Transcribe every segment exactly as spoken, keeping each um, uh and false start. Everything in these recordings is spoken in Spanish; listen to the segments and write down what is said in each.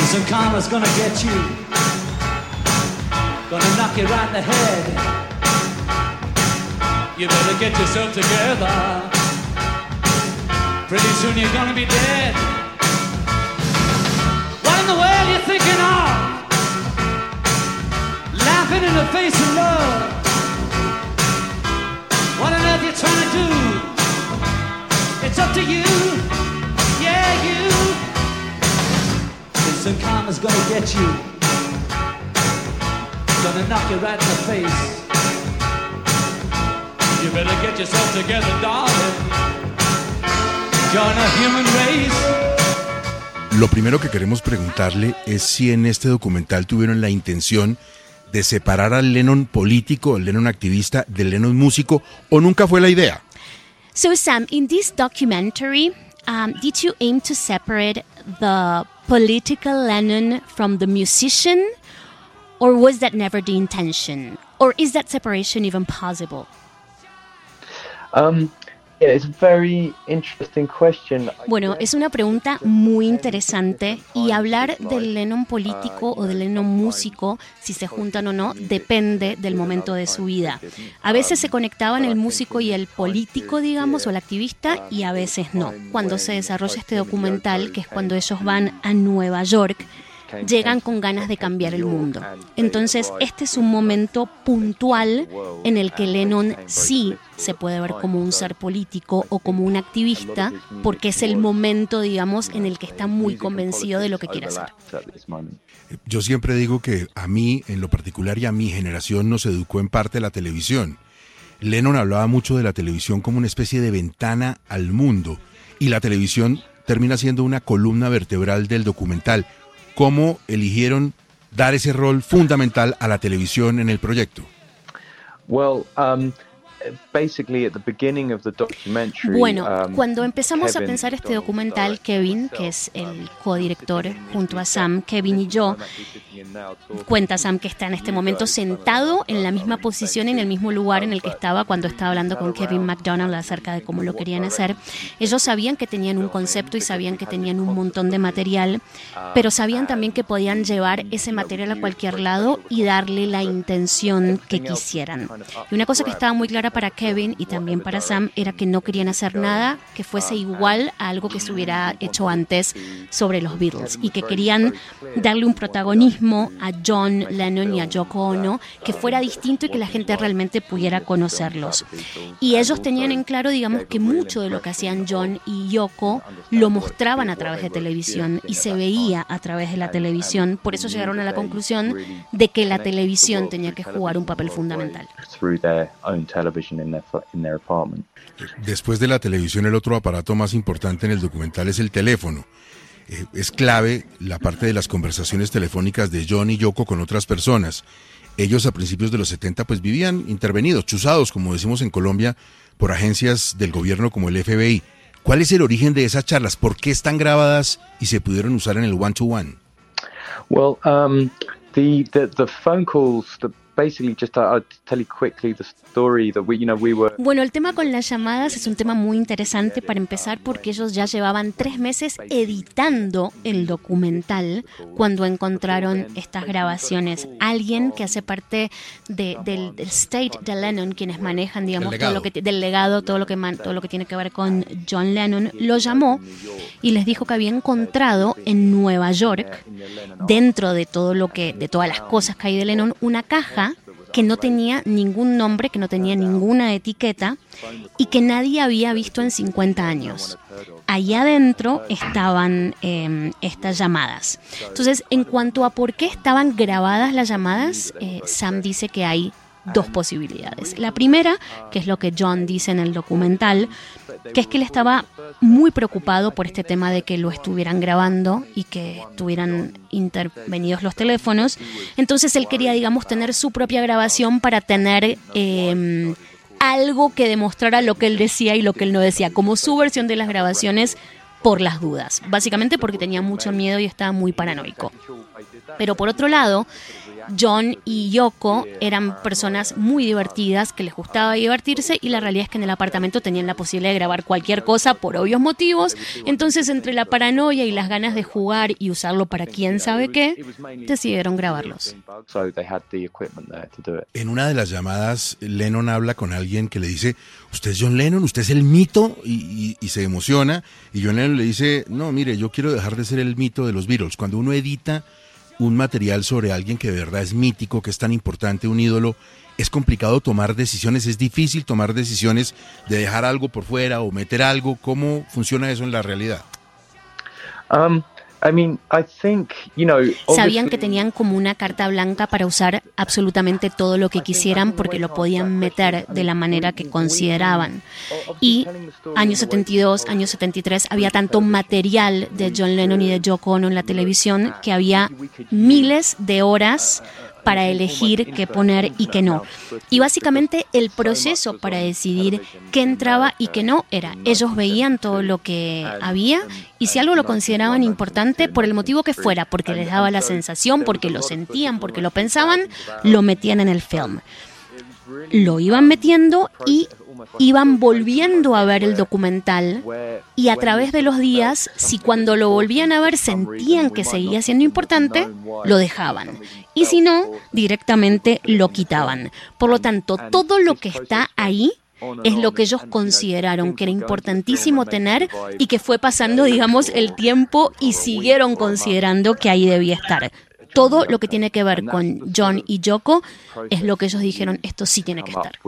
Some karma's gonna get you, gonna knock you right in the head. You better get yourself together. Pretty soon you're gonna be dead. What in the world you thinking of? Laughing in the face of love. What on earth you trying to do? It's up to you, yeah you. Some karma's gonna get you, gonna knock you right in the face. You better get yourself together, darling. Join a human race. Lo primero que queremos preguntarle es si en este documental tuvieron la intención de separar al Lennon político, al Lennon activista, del Lennon músico, o nunca fue la idea. So Sam, in this documentary, um, did you aim to separate the political Lennon from the musician, or was that never the intention? Or is that separation even possible? Um, yeah, it's a very interesting question. Bueno, es una pregunta muy interesante y hablar del Lennon político o del Lennon músico, si se juntan o no, depende del momento de su vida. A veces se conectaban el músico y el político, digamos, o el activista, y a veces no. Cuando se desarrolla este documental, que es cuando ellos van a Nueva York, llegan con ganas de cambiar el mundo. Entonces, este es un momento puntual en el que Lennon sí se puede ver como un ser político o como un activista, porque es el momento, digamos, en el que está muy convencido de lo que quiere hacer. Yo siempre digo que a mí, en lo particular, y a mi generación nos educó en parte la televisión. Lennon hablaba mucho de la televisión como una especie de ventana al mundo, y la televisión termina siendo una columna vertebral del documental. ¿Cómo eligieron dar ese rol fundamental a la televisión en el proyecto? Well, um, basically at the beginning of the documentary, bueno, um, cuando empezamos Kevin, a pensar este documental, Kevin, que es el codirector junto a Sam, Kevin y yo, cuenta Sam que está en este momento sentado en la misma posición, en el mismo lugar en el que estaba cuando estaba hablando con Kevin MacDonald acerca de cómo lo querían hacer. Ellos sabían que tenían un concepto y sabían que tenían un montón de material, pero sabían también que podían llevar ese material a cualquier lado y darle la intención que quisieran. Y una cosa que estaba muy clara para Kevin y también para Sam era que no querían hacer nada que fuese igual a algo que se hubiera hecho antes sobre los Beatles, y que querían darle un protagonismo a John Lennon y a Yoko Ono que fuera distinto y que la gente realmente pudiera conocerlos. Y ellos tenían en claro, digamos, que mucho de lo que hacían John y Yoko lo mostraban a través de televisión y se veía a través de la televisión. Por eso llegaron a la conclusión de que la televisión tenía que jugar un papel fundamental. Después de la televisión, el otro aparato más importante en el documental es el teléfono. Eh, es clave la parte de las conversaciones telefónicas de John y Yoko con otras personas. Ellos a principios de los setenta pues vivían intervenidos, chuzados, como decimos en Colombia, por agencias del gobierno como el F B I. ¿Cuál es el origen de esas charlas? ¿Por qué están grabadas y se pudieron usar en el one to one? Well, um, the, the the phone calls, the basically just uh, I'll tell you quickly the story that we, you know, we were. Bueno, el tema con las llamadas es un tema muy interesante para empezar porque ellos ya llevaban tres meses editando el documental cuando encontraron estas grabaciones. Alguien que hace parte de, del, del estate de Lennon, quienes manejan, digamos, todo lo que del legado, todo lo que man, todo lo que tiene que ver con John Lennon, lo llamó y les dijo que había encontrado en Nueva York, dentro de todo lo que, de todas las cosas que hay de Lennon, una caja que no tenía ningún nombre, que no tenía ninguna etiqueta y que nadie había visto en cincuenta años. Allá adentro estaban eh, estas llamadas. Entonces, en cuanto a por qué estaban grabadas las llamadas, eh, Sam dice que hay dos posibilidades. La primera, que es lo que John dice en el documental, que es que él estaba muy preocupado por este tema de que lo estuvieran grabando y que estuvieran intervenidos los teléfonos. Entonces él quería, digamos, tener su propia grabación para tener eh, algo que demostrara lo que él decía y lo que él no decía, como su versión de las grabaciones, por las dudas. Básicamente porque tenía mucho miedo y estaba muy paranoico. Pero por otro lado, John y Yoko eran personas muy divertidas, que les gustaba divertirse, y la realidad es que en el apartamento tenían la posibilidad de grabar cualquier cosa por obvios motivos. Entonces, entre la paranoia y las ganas de jugar y usarlo para quién sabe qué, decidieron grabarlos. En una de las llamadas, Lennon habla con alguien que le dice: ¿usted es John Lennon? ¿Usted es el mito? Y, y, y se emociona, y John Lennon le dice: no, mire, yo quiero dejar de ser el mito de los Beatles. Cuando uno edita un material sobre alguien que de verdad es mítico, que es tan importante, un ídolo, es complicado tomar decisiones, es difícil tomar decisiones de dejar algo por fuera o meter algo. ¿Cómo funciona eso en la realidad? Um, I mean, I think, you know, Sabían que tenían como una carta blanca para usar absolutamente todo lo que quisieran, porque lo podían meter de la manera que consideraban. Y años setenta y dos, años setenta y tres, había tanto material de John Lennon y de Yoko Ono en la televisión que había miles de horas para elegir qué poner y qué no. Y básicamente el proceso para decidir qué entraba y qué no era: ellos veían todo lo que había, y si algo lo consideraban importante, por el motivo que fuera, porque les daba la sensación, porque lo sentían, porque lo pensaban, lo metían en el film. Lo iban metiendo y iban volviendo a ver el documental, y a través de los días, si cuando lo volvían a ver sentían que seguía siendo importante, lo dejaban, y si no, directamente lo quitaban. Por lo tanto, todo lo que está ahí es lo que ellos consideraron que era importantísimo tener, y que fue pasando, digamos, el tiempo y siguieron considerando que ahí debía estar. Todo lo que tiene que ver con John y Yoko es lo que ellos dijeron: esto sí tiene que estar.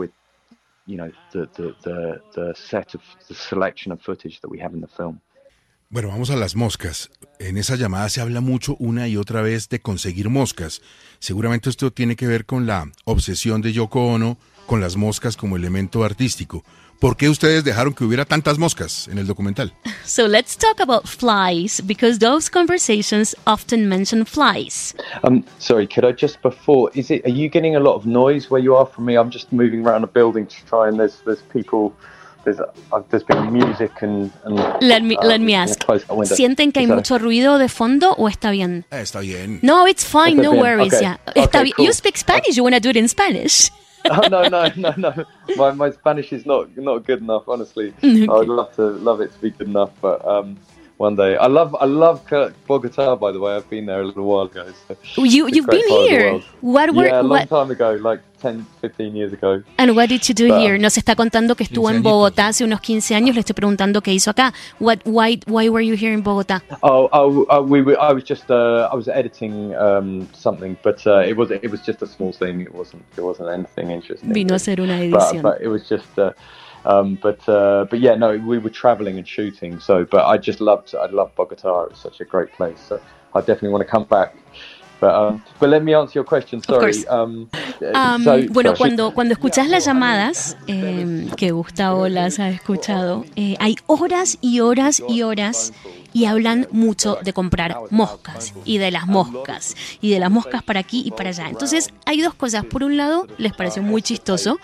Bueno, vamos a las moscas. En esa llamada se habla mucho una y otra vez de conseguir moscas. Seguramente esto tiene que ver con la obsesión de Yoko Ono con las moscas como elemento artístico. ¿Por qué ustedes dejaron que hubiera tantas moscas en el documental? So let's talk about flies, because those conversations often mention flies. Um, sorry, could I just before, is it, are you getting a lot of noise where you are from me? I'm just moving around the building to try, and there's there's people, there's uh, there's been music and, and Let me uh, let me ask. ¿Sienten que hay mucho ruido de fondo o está bien? Eh, está bien. No, it's fine, Está no bien, worries. okay. Yeah, está Okay, bien. cool. You speak Spanish. You want to do it in Spanish? Oh, no, no, no, no. My my Spanish is not not good enough, honestly. Okay. I'd love to love it to be good enough, but um, one day. I love I love Bogota, by the way. I've been there a little while ago. So You it's a you've great been part of the here. world. What were Yeah, a long what? time ago, like ten, fifteen years ago. And what did you do But, here? Nos está contando que estuvo en quince Bogotá hace unos quince años. Le estoy preguntando qué hizo acá. What? Why? Why were you here in Bogotá? Oh, oh, oh we were. I was just. Uh, I was editing um, something, but uh, it was. It was just a small thing. It wasn't. It wasn't anything interesting. Vino a hacer una But, edición. but it was just. Uh, um, but uh, but yeah, no, we were traveling and shooting. So, but I just loved. I loved Bogota. It was such a great place. So I definitely want to come back. But, um, but let me answer your question. Sorry. course. Um, Um, so, bueno, sorry. cuando, cuando escuchás las llamadas, eh, que Gustavo las ha escuchado, eh, hay horas y horas y horas, y hablan mucho de comprar moscas, y de las moscas, y de las moscas para aquí y para allá. Entonces, hay dos cosas. Por un lado, les pareció muy chistoso,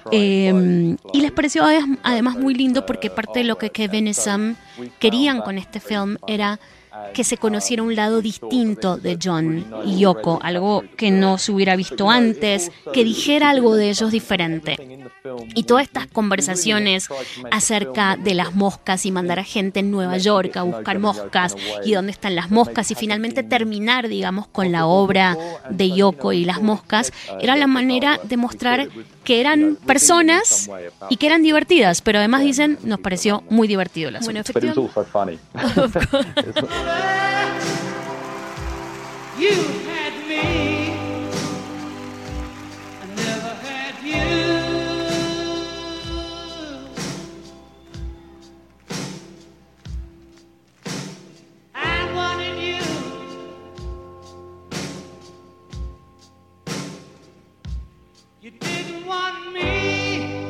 eh, y les pareció además muy lindo, porque parte de lo que Kevin y Sam querían con este film era que se conociera un lado distinto de John y Yoko, algo que no se hubiera visto antes, que dijera algo de ellos diferente. Y todas estas conversaciones acerca de las moscas y mandar a gente en Nueva York a buscar moscas y dónde están las moscas, y finalmente terminar, digamos, con la obra de Yoko y las moscas, era la manera de mostrar que eran personas y que eran divertidas, pero además dicen, nos pareció muy divertido el asunto. Bueno, But it was also funny. You had me, I never had you. I wanted you. You didn't want me.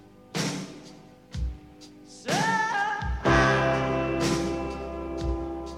So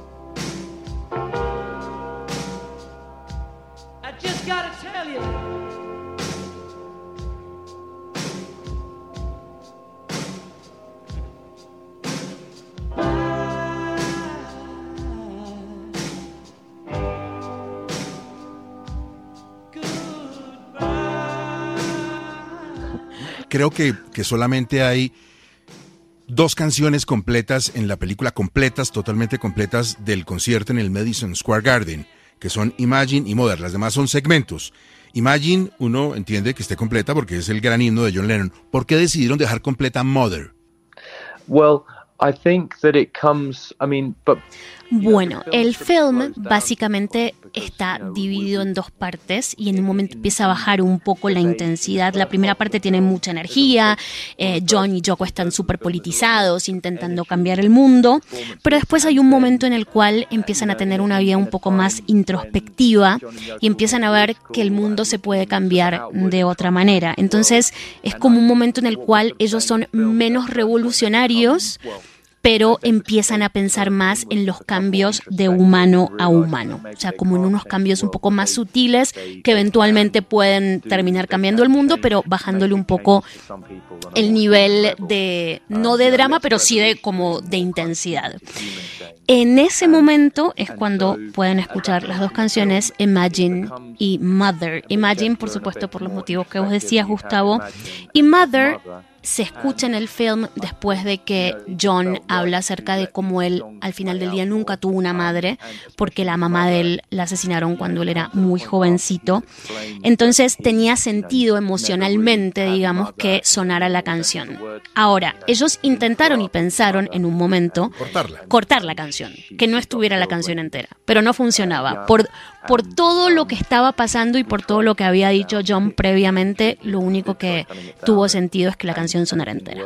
creo que, que solamente hay dos canciones completas en la película, completas, totalmente completas, del concierto en el Madison Square Garden, que son Imagine y Mother. Las demás son segmentos. Imagine, uno entiende que esté completa porque es el gran himno de John Lennon. ¿Por qué decidieron dejar completa Mother? Well, I think that it comes, I mean, but Bueno, el film básicamente está dividido en dos partes y en un momento empieza a bajar un poco la intensidad. La primera parte tiene mucha energía, eh, John y Yoko están súper politizados, intentando cambiar el mundo, pero después hay un momento en el cual empiezan a tener una vida un poco más introspectiva y empiezan a ver que el mundo se puede cambiar de otra manera. Entonces es como un momento en el cual ellos son menos revolucionarios, pero empiezan a pensar más en los cambios de humano a humano, o sea, como en unos cambios un poco más sutiles que eventualmente pueden terminar cambiando el mundo, pero bajándole un poco el nivel de, no de drama, pero sí de como de intensidad. En ese momento es cuando pueden escuchar las dos canciones, Imagine y Mother. Imagine, por supuesto, por los motivos que vos decías, Gustavo, y Mother se escucha en el film después de que John habla acerca de cómo él al final del día nunca tuvo una madre porque la mamá de él la asesinaron cuando él era muy jovencito. Entonces tenía sentido emocionalmente, digamos, que sonara la canción. Ahora, ellos intentaron y pensaron en un momento Cortarla. cortar la canción, que no estuviera la canción entera, pero no funcionaba. Por, por todo lo que estaba pasando y por todo lo que había dicho John previamente, lo único que tuvo sentido es que la canción sonara entera.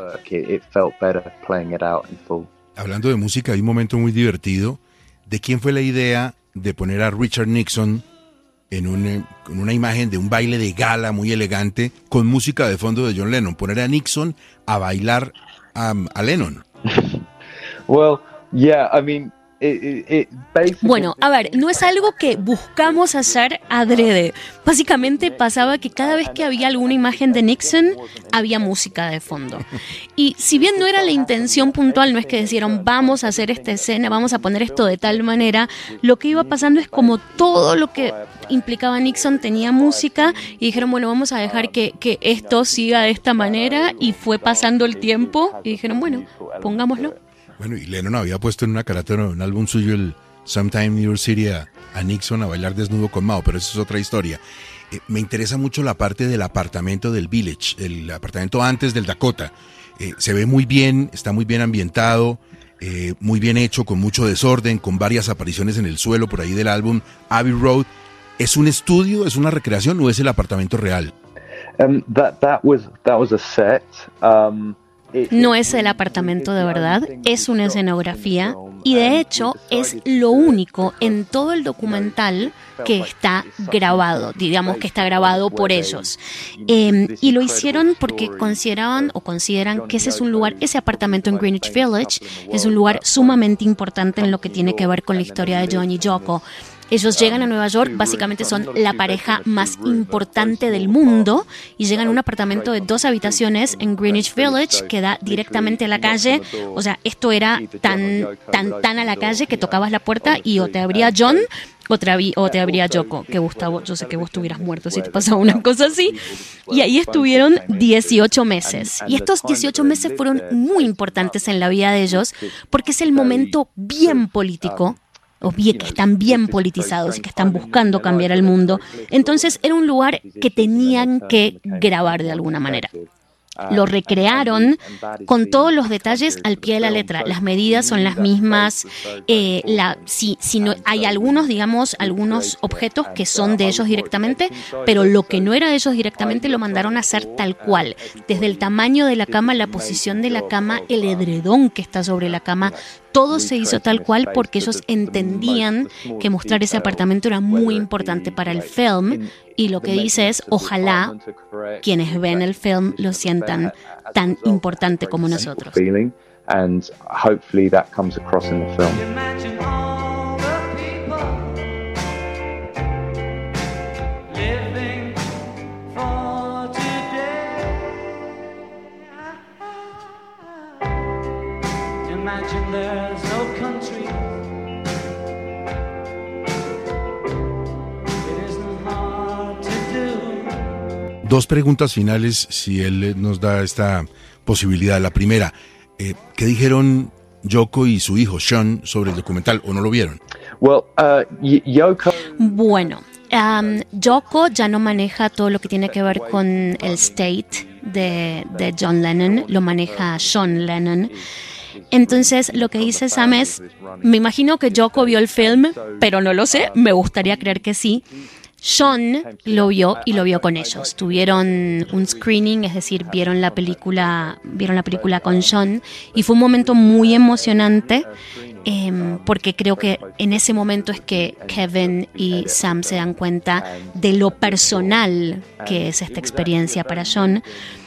Hablando de música, hay un momento muy divertido. ¿De quién fue la idea de poner a Richard Nixon en, un, en una imagen de un baile de gala muy elegante con música de fondo de John Lennon? Poner a Nixon a bailar a, a Lennon. well, yeah, I mean, it, it, it basically... Bueno, a ver, no es algo que buscamos hacer adrede. Básicamente pasaba que cada vez que había alguna imagen de Nixon, había música de fondo. Y si bien no era la intención puntual, no es que dijeron vamos a hacer esta escena, vamos a poner esto de tal manera, lo que iba pasando es como todo lo que implicaba Nixon tenía música y dijeron, bueno, vamos a dejar que, que esto siga de esta manera, y fue pasando el tiempo y dijeron, bueno, pongámoslo. Bueno, y Lennon había puesto en una carátula, en un álbum suyo, el Sometime in Your City, a, a Nixon a bailar desnudo con Mao, pero eso es otra historia. Eh, me interesa mucho la parte del apartamento del Village, el apartamento antes del Dakota. Eh, se ve muy bien, está muy bien ambientado, eh, muy bien hecho, con mucho desorden, con varias apariciones en el suelo por ahí del álbum Abbey Road. ¿Es un estudio, es una recreación o es el apartamento real? Um, that, that was, that was a set. Um, No es el apartamento de verdad, es una escenografía y de hecho es lo único en todo el documental que está grabado, digamos que está grabado por ellos. Eh, y lo hicieron porque consideraban o consideran que ese es un lugar, ese apartamento en Greenwich Village es un lugar sumamente importante en lo que tiene que ver con la historia de John y Yoko. Ellos llegan a Nueva York, básicamente son la pareja más importante del mundo y llegan a un apartamento de dos habitaciones en Greenwich Village que da directamente a la calle. O sea, esto era tan, tan, tan a la calle que tocabas la puerta y o te abría John o te, abrí, o te abría Yoko, que Gustavo, yo sé que vos estuvieras muerto si te pasaba una cosa así. Y ahí estuvieron dieciocho meses. Y estos dieciocho meses fueron muy importantes en la vida de ellos porque es el momento bien político, o bien que están bien politizados y que están buscando cambiar el mundo. Entonces era un lugar que tenían que grabar de alguna manera. Lo recrearon con todos los detalles al pie de la letra. Las medidas son las mismas. Eh, la, si, si no, hay algunos, digamos, algunos objetos que son de ellos directamente, pero lo que no era de ellos directamente lo mandaron a hacer tal cual. Desde el tamaño de la cama, la posición de la cama, el edredón que está sobre la cama, todo se hizo tal cual porque ellos entendían que mostrar ese apartamento era muy importante para el film, y lo que dice es, ojalá quienes ven el film lo sientan tan importante como nosotros. And hopefully that comes across in the film. Imagine all the people living for today. Imagine there's no country. It isn't hard to do. Dos preguntas finales, si él nos da esta posibilidad. La primera, eh, ¿qué dijeron Yoko y su hijo Sean sobre el documental, o no lo vieron? Well, uh, y- Yoko... Bueno, um, Yoko ya no maneja todo lo que tiene que ver con el state de, de John Lennon, lo maneja Sean Lennon. Entonces, lo que dice Sam es, me imagino que Yoko vio el film, pero no lo sé, me gustaría creer que sí. Sean lo vio y lo vio con ellos. Tuvieron un screening, es decir, vieron la película, vieron la película con Sean, y fue un momento muy emocionante, eh, porque creo que en ese momento es que Kevin y Sam se dan cuenta de lo personal que es esta experiencia para John.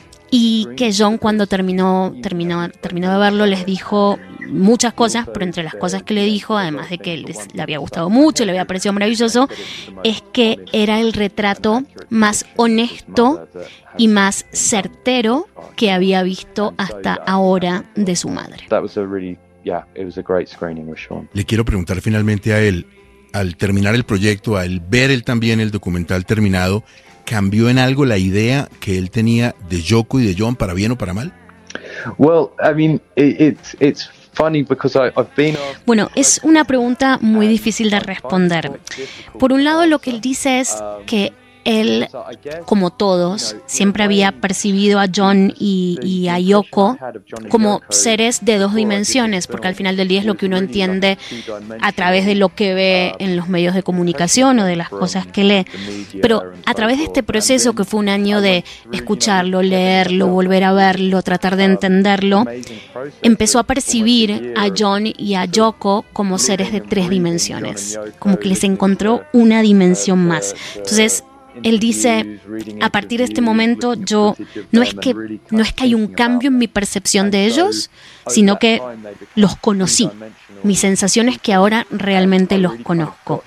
Y que John, cuando terminó, terminó, terminó de verlo, les dijo muchas cosas, pero entre las cosas que le dijo, además de que les, le había gustado mucho, le había parecido maravilloso, es que era el retrato más honesto y más certero que había visto hasta ahora de su madre. That was a really, yeah, it was a great screening with Sean. Le quiero preguntar finalmente a él, al terminar el proyecto, al ver él también el documental terminado, ¿cambió en algo la idea que él tenía de Yoko y de John, para bien o para mal? Well, I mean, it, it's it's funny because I, I've been asked... Bueno, es una pregunta muy difícil de responder. Por un lado, lo que él dice es que él, como todos, siempre había percibido a John y, y a Yoko como seres de dos dimensiones, porque al final del día es lo que uno entiende a través de lo que ve en los medios de comunicación o de las cosas que lee. Pero a través de este proceso, que fue un año de escucharlo, leerlo, volver a verlo, tratar de entenderlo, empezó a percibir a John y a Yoko como seres de tres dimensiones, como que les encontró una dimensión más. Entonces, él dice, a partir de este momento, yo no es que no es que hay un cambio en mi percepción de ellos, sino que los conocí. Mi sensación es que ahora realmente los conozco.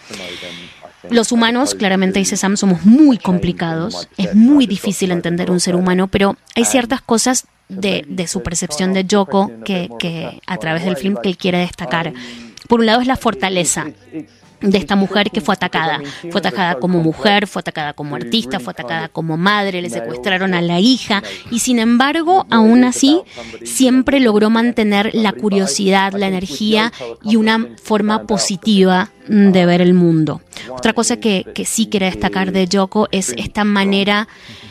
Los humanos, claramente dice Sam, somos muy complicados. Es muy difícil entender un ser humano, pero hay ciertas cosas de, de su percepción de Yoko que, que a través del film que él quiere destacar. Por un lado es la fortaleza de esta mujer que fue atacada. Fue atacada como mujer, fue atacada como artista, fue atacada como madre, le secuestraron a la hija, y sin embargo, aún así, siempre logró mantener la curiosidad, la energía y una forma positiva de ver el mundo. Otra cosa que, que sí quiere destacar de Yoko es esta manera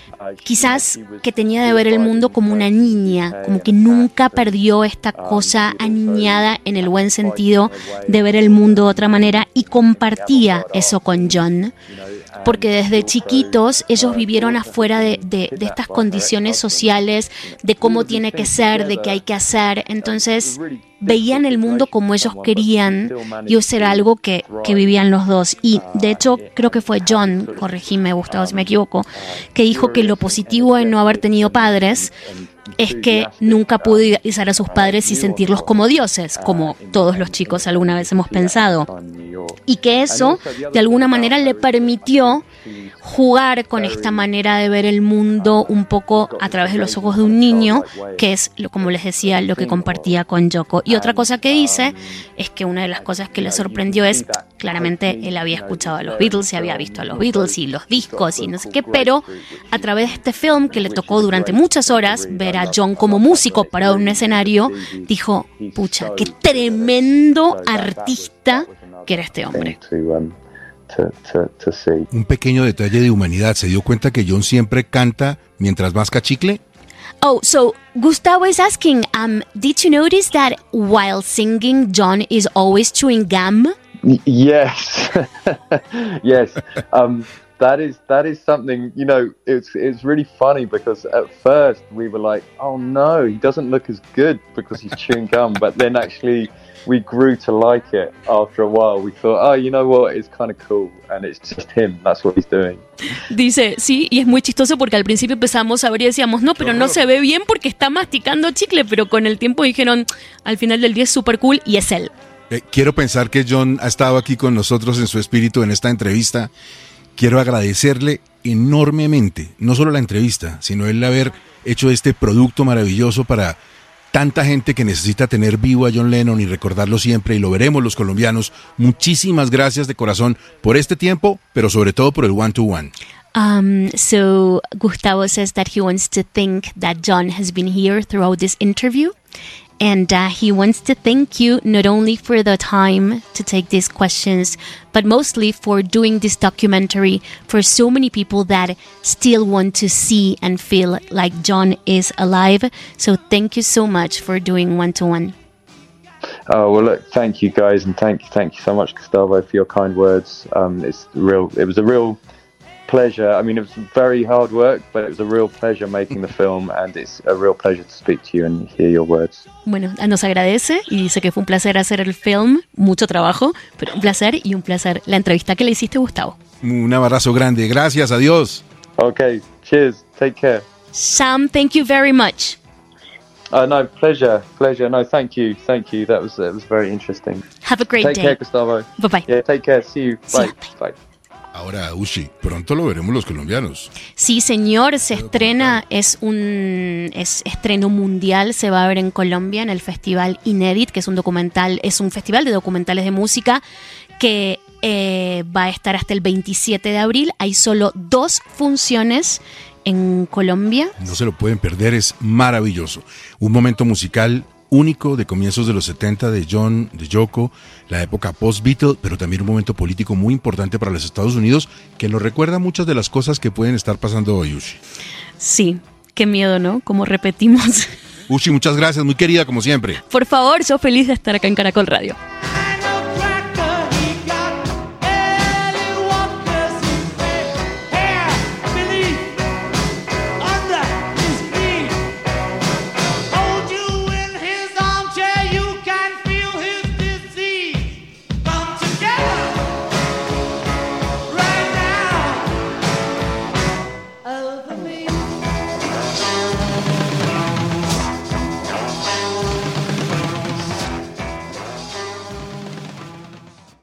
quizás que tenía de ver el mundo como una niña, como que nunca perdió esta cosa aniñada en el buen sentido de ver el mundo de otra manera, y compartía eso con John, porque desde chiquitos ellos vivieron afuera de, de, de estas condiciones sociales, de cómo tiene que ser, de qué hay que hacer. Entonces veían el mundo como ellos querían, y eso era algo que, que vivían los dos. Y de hecho creo que fue John, corregime Gustavo si me equivoco, que dijo que lo positivo de no haber tenido padres es que nunca pudo idealizar a sus padres y sentirlos como dioses, como todos los chicos alguna vez hemos pensado, y que eso de alguna manera le permitió jugar con esta manera de ver el mundo un poco a través de los ojos de un niño, que es, como les decía, lo que compartía con Yoko. Y otra cosa que dice es que una de las cosas que le sorprendió es, claramente él había escuchado a los Beatles y había visto a los Beatles y los discos y no sé qué, pero a través de este film que le tocó durante muchas horas ver a John como músico parado en un escenario, dijo, pucha, qué tremendo artista que era este hombre. To, to, to see. Un pequeño detalle de humanidad. ¿Se dio cuenta que John siempre canta mientras masca chicle? Oh, so Gustavo is asking, um, did you notice that while singing, John is always chewing gum? Y- yes, yes. Um, that is that is something. You know, it's it's really funny because at first we were like, oh no, he doesn't look as good because he's chewing gum. But then actually, we grew to like it after a while. We thought, oh, you know what, it's kind of cool, and it's just him. That's what he's doing. Dice, sí, y es muy chistoso porque al principio empezamos a ver y decíamos, no, pero no se ve bien porque está masticando chicle, pero con el tiempo dijeron, al final del día es súper cool y es él. Eh, quiero pensar que John ha estado aquí con nosotros en su espíritu en esta entrevista. Quiero agradecerle enormemente, no solo la entrevista, sino el haber hecho este producto maravilloso para tanta gente que necesita tener vivo a John Lennon y recordarlo siempre, y lo veremos los colombianos. Muchísimas gracias de corazón por este tiempo, pero sobre todo por el one to one. Um, so Gustavo says that he wants to think that John has been here throughout this interview. And uh, he wants to thank you not only for the time to take these questions, but mostly for doing this documentary for so many people that still want to see and feel like John is alive. So thank you so much for doing one-to-one. Oh, well, look, thank you guys. And thank you, thank you so much, Gustavo, for your kind words. Um, it's real. It was a real pleasure. I mean, it was very hard work, but it was a real pleasure making the film, and it's a real pleasure to speak to you and hear your words. Bueno, nos agradece y dice que fue un placer hacer el film, mucho trabajo, pero un placer y un placer la entrevista que le hiciste, Gustavo. Un abrazo grande, gracias, adiós. Okay, cheers, take care. Sam, thank you very much. Uh, no, pleasure, pleasure. No, thank you, thank you. That was that was very interesting. Have a great take day. Take care, Gustavo. Bye bye. Yeah, take care. See you. See Bye. ya, bye. Bye. Ahora, Ushi, pronto lo veremos los colombianos. Sí, señor, se estrena, es un es estreno mundial, se va a ver en Colombia en el Festival Inédit, que es un documental, es un festival de documentales de música que eh, va a estar hasta el veintisiete de abril. Hay solo dos funciones en Colombia. No se lo pueden perder, es maravilloso. Un momento musical único de comienzos de los setenta de John, de Yoko, la época post-Beatle, pero también un momento político muy importante para los Estados Unidos que nos recuerda muchas de las cosas que pueden estar pasando hoy, Ushi. Sí, qué miedo, ¿no? Como repetimos. Ushi, muchas gracias, muy querida como siempre. Por favor, soy feliz de estar acá en Caracol Radio.